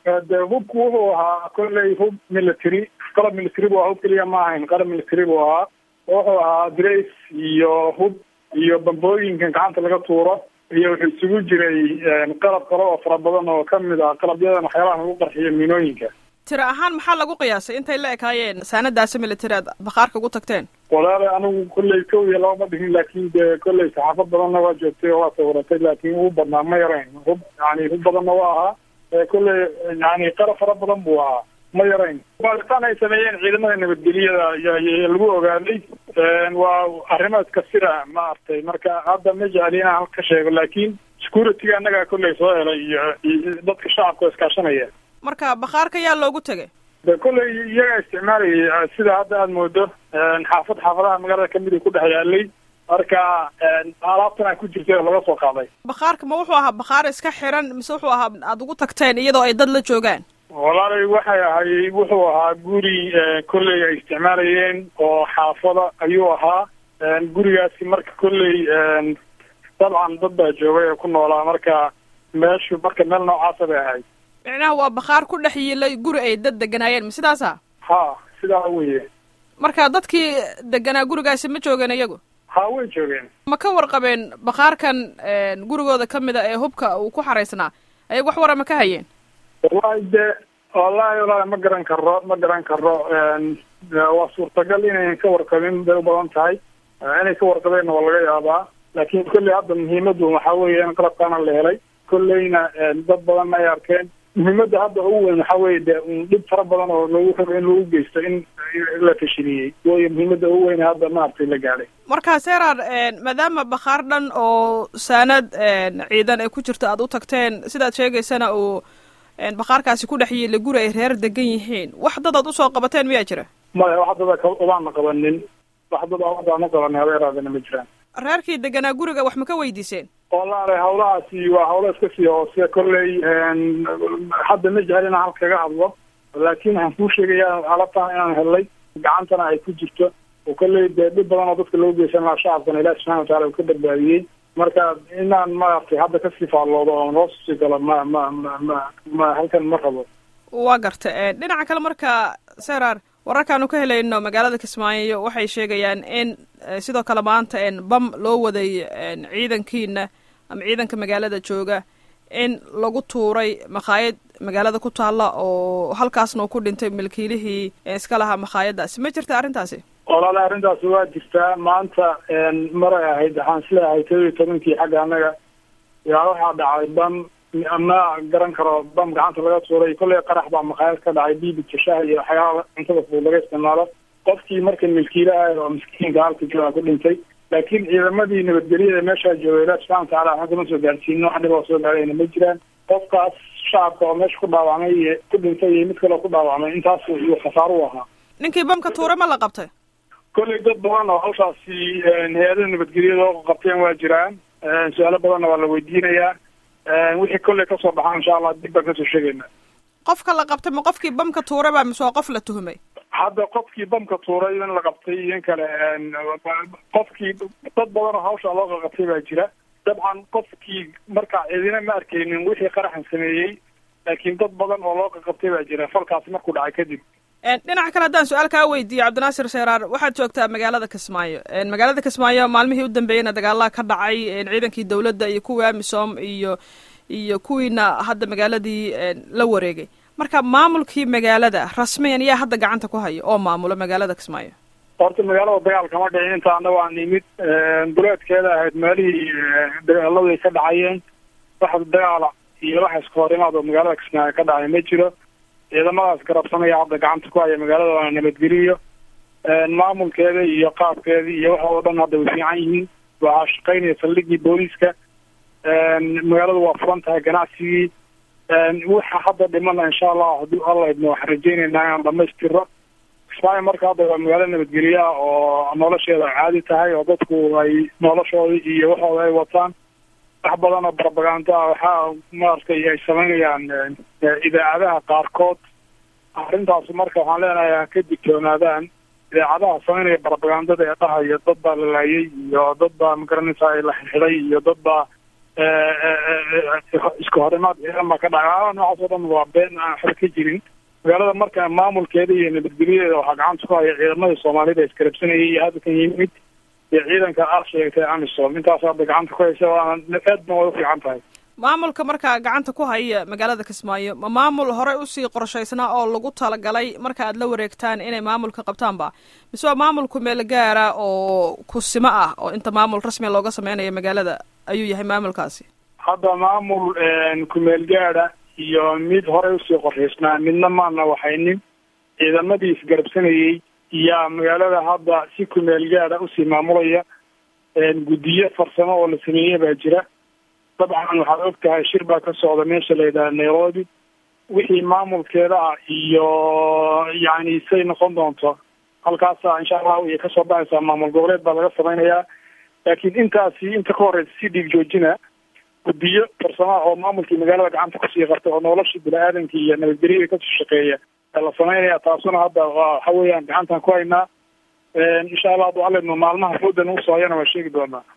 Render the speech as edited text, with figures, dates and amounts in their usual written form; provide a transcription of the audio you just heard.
de hubku wuxuu ahaa kolley hub military, qalab military buu ahaa, hub keliya ma ahayn, qalab military buu ahaa. Wuxuu ahaa drace iyo hub iyo bambooyinkan gacanta laga tuuro, iyo wuxuu isugu jiray qalab kale oo fara badan oo kamid ah qalabyadan waxyaalaha lagu qarxiyo miinooyinka. tira ahaan maxaa lagu qiyaasay intay la ekaayeen saanadaasi military aad bakhaarka ugu tagteen? walaale anigu kolley 1 iyo 2 ma dhihin, laakiin de kolley saxaafad badanna waa joogtay oo waa sawiratay, laakiin ugu badnaa ma yarayn. hub badanna waa ahaa, kolley qalab fara badan buu ahaa, ma yarayn. baaritaan ay sameeyeen ciidamada nabadgelyada lagu ogaaday, waa arrimo iska sira maaragtay. marka hadda ma jecli inaan halka ka sheego, laakiin security-ga annagaa kolley soo helay iyo dadka shacabka iskaashanaya. marka bakhaarka yaa loogu tegay? de kolley iyagaa isticmaalayay, sida hadda aada moodo xaafadaha magaalada kamid ku dhex yaalay. marka alaabtana ku jirtay oo laga soo qaaday. bakhaarka ma wuxuu ahaa bakhaar iska xiran mise wuxuu ahaa aada ugu tagteen iyadoo ay dad la joogaan? walaalay wuxuu ahaa guri kolley ay isticmaalayeen oo xaafada ayuu ahaa. gurigaasi marka kolley dabcan dad baa joogay oo ku noolaa, marka meel noocaasa bay ahayd. micnaha waa bakhaar ku dhex yilay guri ay dad deganaayeen ma sidaasa? ha, sidaa weye. marka dadkii deganaa gurigaasi ma joogeen iyagu? ha, way joogeen. ma ka warqabeen bakhaarkan gurigooda kamid a ee hubka uu ku xaraysnaa ayagu wax wara ma ka hayeen? wallahi ma garan karo waa suurtagal inayn ka warqabin bay u badan tahay, inay ka warqabeenna waa laga yaabaa. laakiin kolley hadda muhiimadu waxaa weeye in qalabkaana la helay, kolleyna dad badanna ay arkeen. muhiimada hadda ugu weyn waxaa weye de dhib fara badan oo loogu rabo in lagu geysto in la fashiliyey way muhiimada ugu weyn hadda maaragtay la gaadhay. marka serar maadaama bakhaar dhan oo saanad ciidan ay ku jirto aada u tagteen, sidaad sheegaysana uu bakhaarkaasi ku dhex yiila guri ay reer degan yihiin, wax dad aad usoo qabateen miyaa jira? maya, wax dada ubaana qabanin, wax dad adaana qabanin habeeraadana ma jiraan. reerkii deganaa guriga wax ma ka weydiiseen? walaale hawlahaasi waa hawlo iska sii hoose, kolley hadda ma jecel inaan halka kaga hadlo, laakiin waxaan kuu sheegaya alabtaan inaan helnay gacantana ay ku jirto, oo kolley dee dhib badan oo dadka loo geysan lahaa shacabkana ilahi subxana watacala uu ka badbaadiyey. marka inaan maaragtay hadda kasii faalloodo oo noo sii galo ma halkan ma rabo. waa garta. dhinaca kale marka serar wararkaanu ka helayno magaalada Kismaayo waxay sheegayaan in sidoo kale maanta bam loo waday ciidankiina ama ciidanka magaalada jooga in lagu tuuray makhaayad magaalada ku taala oo halkaasna ku dhintay milkiilihii iska lahaa makhaayadaasi. ma jirta arrintaasi? walaalaha arrintaasi waa jirtaa. maanta maray ahayd, waxaan isleeyahay 11 xagga annaga yaa waxaa dhacay bam, ma garan karo, bam gacanta laga tuuray. kolley qarax baa makhaayad ka dhacay, biibidka shaha iyo waxyaala cuntada fudud laga isticmaalo. qofkii marka milkiilaha oo miskiinka halka jooga ku dhintay, laakiin ciidamadii nabadgelyada meeshaa joogay ilahi subxana watacala waxaan kama soo gaarsiinin, wax dhib oo soo gaarayna ma jiraan. qofkaas shacabka oo meesha ku dhaawacmay iyo ku dhintay iyo mid kaleo ku dhaawacmay, intaas iyo khasaaro u ahaa. ninkii bamka tuuray ma la qabtay? kolley dad badan oo halkaasi hay-adaha nabadgelyada oo qabteen waa jiraan. su-aalo badanna waa la weydiinayaa. wixii kolley kasoo baxaa insha allah dib baan kasoo sheegayna. qofka la qabtay ma qofkii bamka tuuray baa mise waa qof la tuhumay? hadda qofkii bamka tuuray in la qabtay in kale qofkii dad badan oo hawsha loo qabtay baa jira. dabcan qofkii marka cidina ma arkaynin wixii qaraxan sameeyey, laakiin dad badan oo loo qabtay baa jira falkaasi markuu dhacay kadib. dhinaca kale haddaan su-aal kaa weydiiyo cabdinaasir serar, waxaad joogtaa magaalada Kismaayo. magaalada Kismaayo maalmihii u dambeeyeyna dagaalaha ka dhacay, ciidankii dawladda iyo kuwii amisom iyo kuwiina hadda magaaladii la wareegay. marka maamulkii magaalada rasmiyan yaa hadda gacanta ku haya oo maamula magaalada Kismaayo? horta magaalada dagaal kama dhicin, inta anaga aan nimid duleedkeeda ahayd meelihii dagaaladu ay ka dhacayeen. wax dagaala iyo wax iska hor imaad oo magaalada Kismaayo ka dhacay ma jiro. ciidamadaas garabsanaya hadda gacanta ku haya magaalada waana nabadgeliyo. maamulkeeda iyo qaabkeeda iyo waxa oo dhan hadda way fiican yihiin. waxaa shaqaynaya saldhigii booliiska. magaaladu waa furan tahay ganacsigii. waxa hadda dhimana insha allah haddii alla idmo waxaan rajaynaynaa inaan dhamaystiro. Kismaayo marka hadda waa magaalo nabadgelyo ah oo nolosheeda caadi tahay, oo dadku ay noloshooda iyo waxooda ay wataan. wax badan oo propaganda ah waxaa maaragtay ay samaynayaan idaacadaha qaarkood. arrintaas marka waxaan leenahay ka digtoonaadaan. idaacadaha samaynaya propagandada ee dhahayo dad baa la laayay iyo dad baa magaranaysa la xidhay iyo dad baa isku horimaad ciidan baa ka dhacay noocaas oo dhan waa been aan waxba ka jirin. magaalada marka maamulkeeda iyo nabadgelyadeeda waxaa gacanta ku haya ciidamada soomaalida iskarabsanayay iyo hadda kan yimid iyo ciidanka aad sheegtay amisom intaas hadda gacanta ku haysa waana aadna way u fiican tahay. maamulka markaa gacanta ku haya magaalada Kismaayo ma maamul horey usii qorshaysnaa oo lagu talagalay marka aad la wareegtaan inay maamulka qabtaanba mise waa maamulku meel gaara oo kusimo ah oo inta maamul rasmi looga sameynayo magaalada ayuu yahay maamulkaasi? hadda maamul kumeel gaara iyo mid horey usii qorshaysnaa midna maana waxaynin ciidamadii isgarabsanayay iyo magaalada hadda si kumeel gaara usii maamulaya guddiyo farsamo oo la sameeyey baa jira. dabcan waxaad og tahay shir baa ka socda meesha la yidhaha Nairobi wixii maamulkeeda ah iyo yani say noqon doonto halkaasa insha allah way kasoo baxaysaa maamul goboleed baa laga samaynayaa. laakiin inta ka horeysa si dhiig joojina guddiyo farsamo oo maamulkii magaalada gacanta kusii qabta oo nolosha bini-aadanka iyo nabadgelyada kasoo shaqeeya la samaynaya. taasuna hadda waxa weeyaan gacantan ku haynaa insha allah haduu alledno maalmaha foodan usoo hayana waa sheegi doonaa.